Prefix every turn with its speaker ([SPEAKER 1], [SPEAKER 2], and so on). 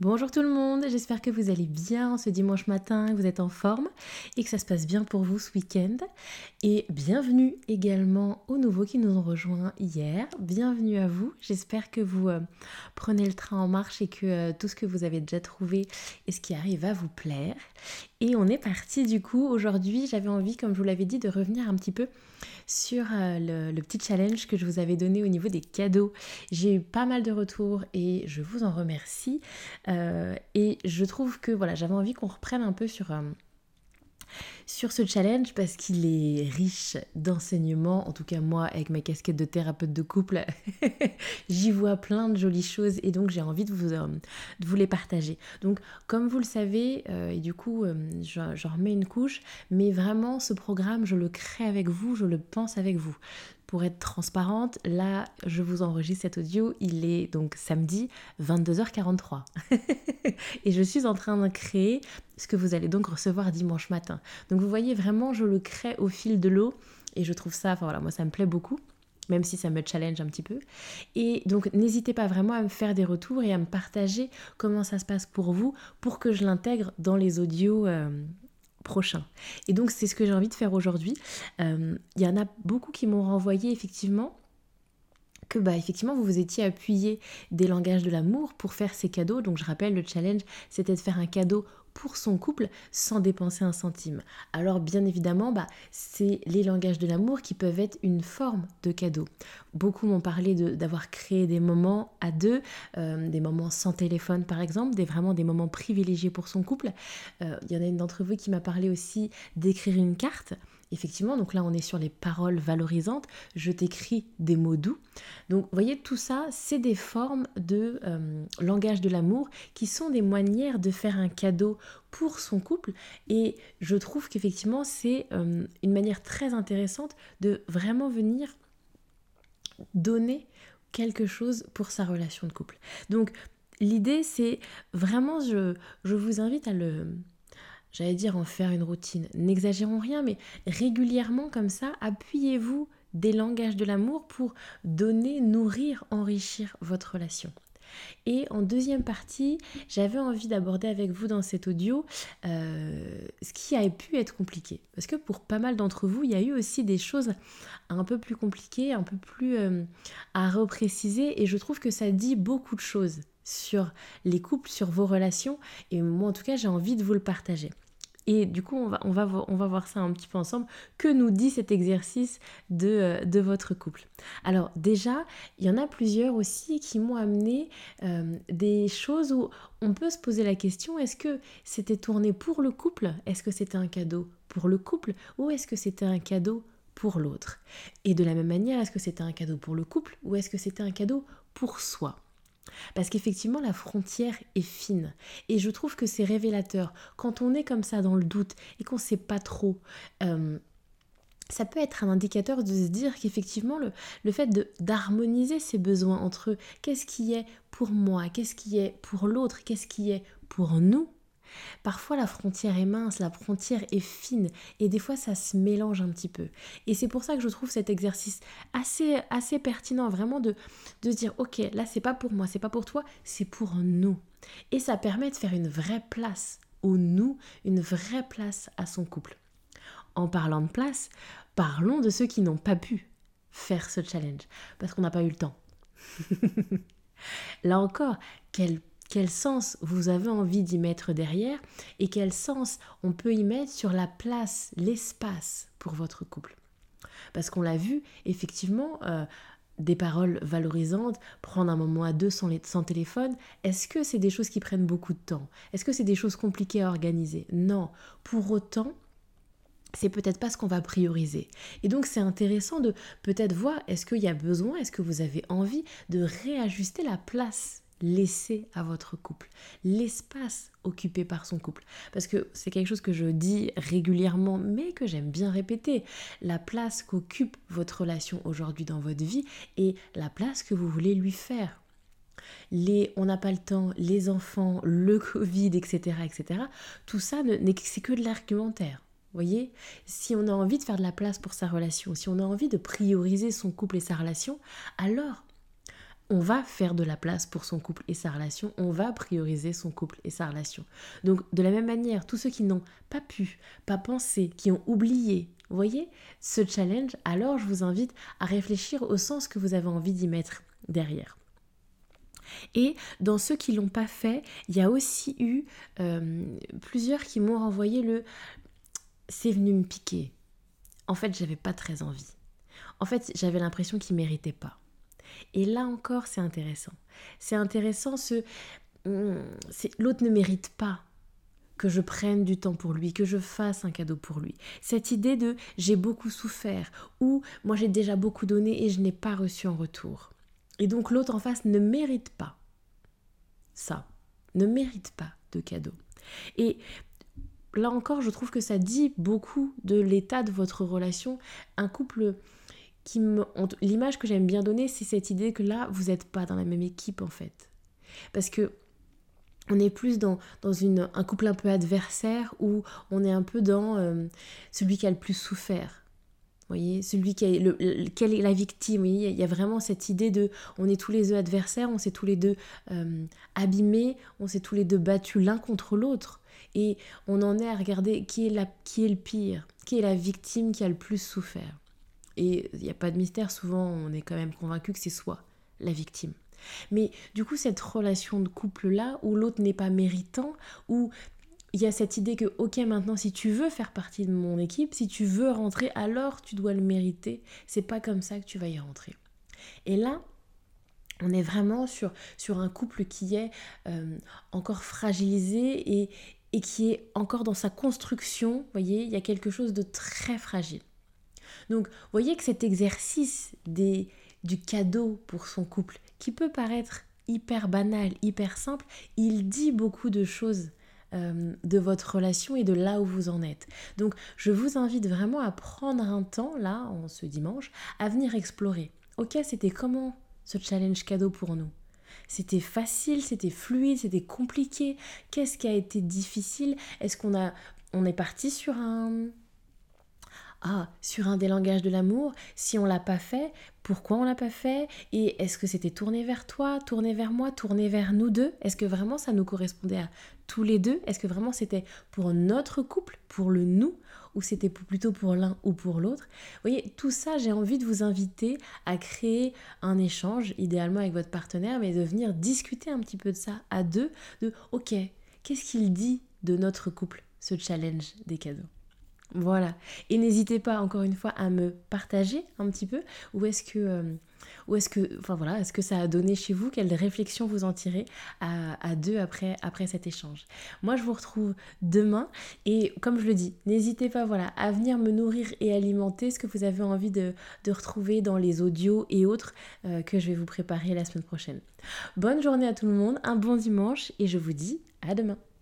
[SPEAKER 1] Bonjour tout le monde, j'espère que vous allez bien ce dimanche matin, que vous êtes en forme et que ça se passe bien pour vous ce week-end. Et bienvenue également aux nouveaux qui nous ont rejoints hier. Bienvenue à vous, j'espère que vous prenez le train en marche et que tout ce que vous avez déjà trouvé et ce qui arrive va vous plaire. Et on est parti du coup, aujourd'hui j'avais envie, comme je vous l'avais dit, de revenir un petit peu sur le petit challenge que je vous avais donné au niveau des cadeaux. J'ai eu pas mal de retours et je vous en remercie. Et je trouve que voilà, j'avais envie qu'on reprenne un peu sur ce challenge parce qu'il est riche d'enseignements. En tout cas, moi, avec ma casquette de thérapeute de couple, j'y vois plein de jolies choses et donc j'ai envie de vous les partager. Donc, comme vous le savez, et du coup, je remets une couche, mais vraiment, ce programme, je le crée avec vous, je le pense avec vous. Pour être transparente, là, je vous enregistre cet audio, il est donc samedi 22h43. Et je suis en train de créer ce que vous allez donc recevoir dimanche matin. Donc vous voyez vraiment, je le crée au fil de l'eau et je trouve ça, enfin voilà, moi ça me plaît beaucoup, même si ça me challenge un petit peu. Et donc n'hésitez pas vraiment à me faire des retours et à me partager comment ça se passe pour vous pour que je l'intègre dans les audios prochains. Et donc c'est ce que j'ai envie de faire aujourd'hui. Il y en a beaucoup qui m'ont renvoyé effectivement que effectivement vous vous étiez appuyé des langages de l'amour pour faire ces cadeaux. Donc je rappelle, le challenge c'était de faire un cadeau pour son couple sans dépenser un centime. Alors bien évidemment, c'est les langages de l'amour qui peuvent être une forme de cadeau. Beaucoup m'ont parlé d'avoir créé des moments à deux, des moments sans téléphone par exemple, vraiment des moments privilégiés pour son couple. Il y en a une d'entre vous qui m'a parlé aussi d'écrire une carte. Effectivement, donc là on est sur les paroles valorisantes, je t'écris des mots doux. Donc vous voyez, tout ça, c'est des formes de langage de l'amour qui sont des manières de faire un cadeau pour son couple. Et je trouve qu'effectivement, c'est une manière très intéressante de vraiment venir donner quelque chose pour sa relation de couple. Donc l'idée, c'est vraiment, je vous invite à j'allais dire en faire une routine. N'exagérons rien, mais régulièrement comme ça, appuyez-vous des langages de l'amour pour donner, nourrir, enrichir votre relation. Et en deuxième partie, j'avais envie d'aborder avec vous dans cet audio ce qui a pu être compliqué. Parce que pour pas mal d'entre vous, il y a eu aussi des choses un peu plus compliquées, un peu plus à repréciser. Et je trouve que ça dit beaucoup de choses sur les couples, sur vos relations. Et moi, en tout cas, j'ai envie de vous le partager. Et du coup, on va voir ça un petit peu ensemble. Que nous dit cet exercice de votre couple? Alors déjà, il y en a plusieurs aussi qui m'ont amené des choses où on peut se poser la question, est-ce que c'était tourné pour le couple? Est-ce que c'était un cadeau pour le couple? Ou est-ce que c'était un cadeau pour l'autre? Et de la même manière, est-ce que c'était un cadeau pour le couple? Ou est-ce que c'était un cadeau pour soi? Parce qu'effectivement, la frontière est fine. Et je trouve que c'est révélateur. Quand on est comme ça dans le doute et qu'on ne sait pas trop, ça peut être un indicateur de se dire qu'effectivement, le fait d'harmoniser ses besoins entre qu'est-ce qui est pour moi, qu'est-ce qui est pour l'autre, qu'est-ce qui est pour nous, parfois la frontière est mince, la frontière est fine et des fois ça se mélange un petit peu. Et c'est pour ça que je trouve cet exercice assez pertinent, vraiment de se dire ok, là c'est pas pour moi, c'est pas pour toi, c'est pour nous. Et ça permet de faire une vraie place au nous, une vraie place à son couple. En parlant de place, parlons de ceux qui n'ont pas pu faire ce challenge parce qu'on n'a pas eu le temps. Là encore, quel sens vous avez envie d'y mettre derrière et quel sens on peut y mettre sur la place, l'espace pour votre couple. Parce qu'on l'a vu, effectivement, des paroles valorisantes, prendre un moment à deux sans téléphone, est-ce que c'est des choses qui prennent beaucoup de temps? Est-ce que c'est des choses compliquées à organiser? Non. Pour autant, c'est peut-être pas ce qu'on va prioriser. Et donc c'est intéressant de peut-être voir, est-ce qu'il y a besoin, est-ce que vous avez envie de réajuster la place laissée à votre couple, l'espace occupé par son couple. Parce que c'est quelque chose que je dis régulièrement, mais que j'aime bien répéter. La place qu'occupe votre relation aujourd'hui dans votre vie et la place que vous voulez lui faire. On n'a pas le temps, les enfants, le Covid, etc., etc., tout ça, c'est que de l'argumentaire. Vous voyez, si on a envie de faire de la place pour sa relation, si on a envie de prioriser son couple et sa relation, alors on va faire de la place pour son couple et sa relation, on va prioriser son couple et sa relation. Donc de la même manière, tous ceux qui n'ont pas pu, pas pensé, qui ont oublié, vous voyez, ce challenge, alors je vous invite à réfléchir au sens que vous avez envie d'y mettre derrière. Et dans ceux qui ne l'ont pas fait, il y a aussi eu plusieurs qui m'ont renvoyé le « c'est venu me piquer ». En fait, j'avais pas très envie. En fait, j'avais l'impression qu'ils ne méritaient pas. Et là encore, c'est intéressant. C'est intéressant, l'autre ne mérite pas que je prenne du temps pour lui, que je fasse un cadeau pour lui. Cette idée de « j'ai beaucoup souffert » ou « moi j'ai déjà beaucoup donné et je n'ai pas reçu en retour ». Et donc l'autre en face ne mérite pas ça, ne mérite pas de cadeau. Et là encore, je trouve que ça dit beaucoup de l'état de votre relation. Un couple l'image que j'aime bien donner, c'est cette idée que là, vous n'êtes pas dans la même équipe en fait. Parce que on est plus dans un couple un peu adversaire où on est un peu dans celui qui a le plus souffert. Vous voyez, celui qui quelle est la victime. Vous voyez, il y a vraiment cette idée de on est tous les deux adversaires, on s'est tous les deux abîmés, on s'est tous les deux battus l'un contre l'autre. Et on en est à regarder qui est le pire, qui est la victime qui a le plus souffert. Et il n'y a pas de mystère, souvent on est quand même convaincu que c'est soi, la victime. Mais du coup, cette relation de couple-là, où l'autre n'est pas méritant, où il y a cette idée que, ok, maintenant, si tu veux faire partie de mon équipe, si tu veux rentrer, alors tu dois le mériter. C'est pas comme ça que tu vas y rentrer. Et là, on est vraiment sur un couple qui est encore fragilisé et qui est encore dans sa construction. Vous voyez, il y a quelque chose de très fragile. Donc, vous voyez que cet exercice du cadeau pour son couple, qui peut paraître hyper banal, hyper simple, il dit beaucoup de choses de votre relation et de là où vous en êtes. Donc, je vous invite vraiment à prendre un temps, là, en ce dimanche, à venir explorer. Ok, c'était comment ce challenge cadeau pour nous ? C'était facile, c'était fluide, c'était compliqué. Qu'est-ce qui a été difficile ? Est-ce on est parti sur un des langages de l'amour, si on l'a pas fait, pourquoi on l'a pas fait ? Et est-ce que c'était tourné vers toi, tourné vers moi, tourné vers nous deux ? Est-ce que vraiment ça nous correspondait à tous les deux ? Est-ce que vraiment c'était pour notre couple, pour le nous, ou c'était plutôt pour l'un ou pour l'autre ? Vous voyez, tout ça, j'ai envie de vous inviter à créer un échange, idéalement avec votre partenaire, mais de venir discuter un petit peu de ça à deux, de ok, qu'est-ce qu'il dit de notre couple, ce challenge des cadeaux ? Voilà, et n'hésitez pas encore une fois à me partager un petit peu est-ce que ça a donné chez vous, quelles réflexions vous en tirez à deux après cet échange. Moi je vous retrouve demain et comme je le dis, n'hésitez pas à venir me nourrir et alimenter ce que vous avez envie de retrouver dans les audios et autres que je vais vous préparer la semaine prochaine. Bonne journée à tout le monde, un bon dimanche et je vous dis à demain.